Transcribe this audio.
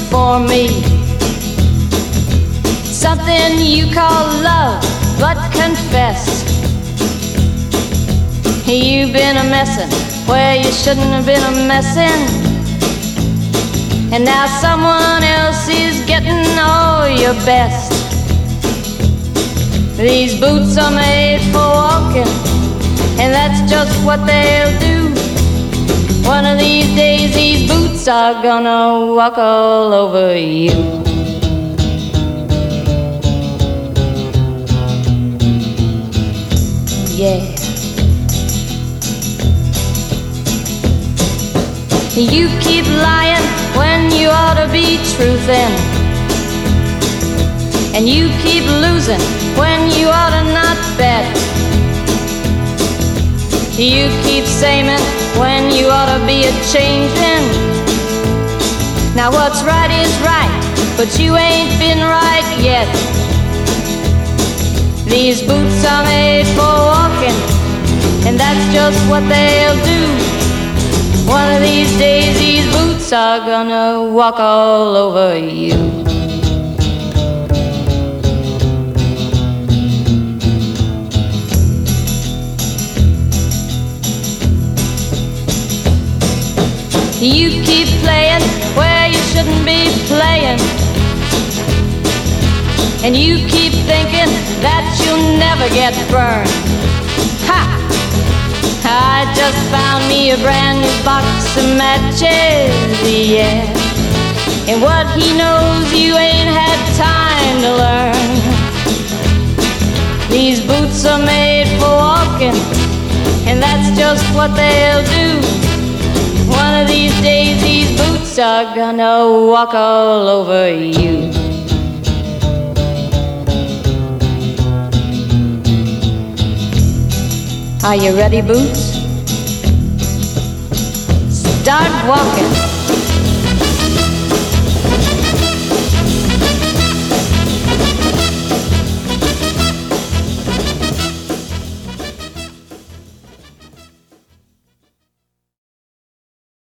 for me. Something you call love, but confess you've been a messin' where you shouldn't have been a messin'. And now someone else is getting all your best. These boots are made for walking, and that's just what they'll do. One of these days these boots are gonna walk all over you. Yeah. You keep lying when you ought to be truthin', and you keep losing when you ought to not bet. You keep saying when you ought to be a-changin'. Now what's right is right, but you ain't been right yet. These boots are made for walking, and that's just what they'll do. One of these days these boots are gonna walk all over you. You keep playing where you shouldn't be playing, and you keep thinking that you'll never get burned. Ha! I just found me a brand new box of matches, yeah. And what he knows you ain't had time to learn. These boots are made for walking, and that's just what they'll do. One of these days these boots are gonna walk all over you. Are you ready, Boots? Start walking.